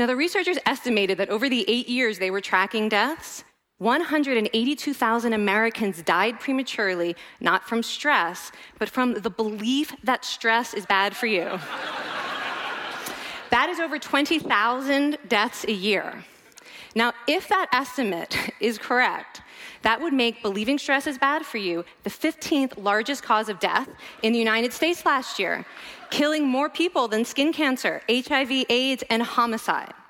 Now, the researchers estimated that over the 8 years they were tracking deaths, 182,000 Americans died prematurely, not from stress, but from the belief that stress is bad for you. That is over 20,000 deaths a year. Now, if that estimate is correct, that would make believing stress is bad for you the 15th largest cause of death in the United States last year, killing more people than skin cancer, HIV, AIDS, and homicide.